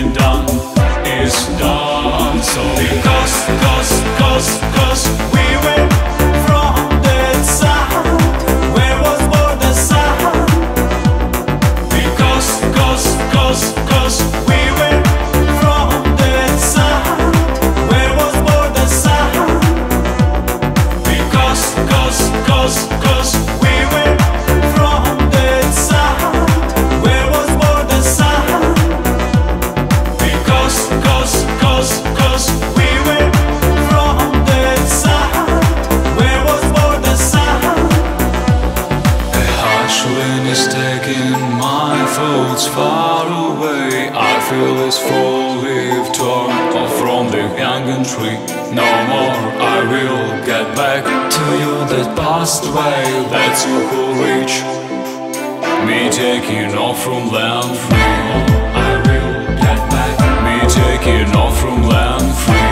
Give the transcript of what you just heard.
done is done. So cause we went from that side where was born the sun. Because we went from that side where was born the sun. Because we went from that side where was born the sun. Because we went from that side where was born the sun. A harsh wind is taking my thoughts far away. I feel this four-leaf torn off from the young tree. No more I will get back to you that passed away. That's you who reach me, taking off from land free. I will get back, me taking off from land free.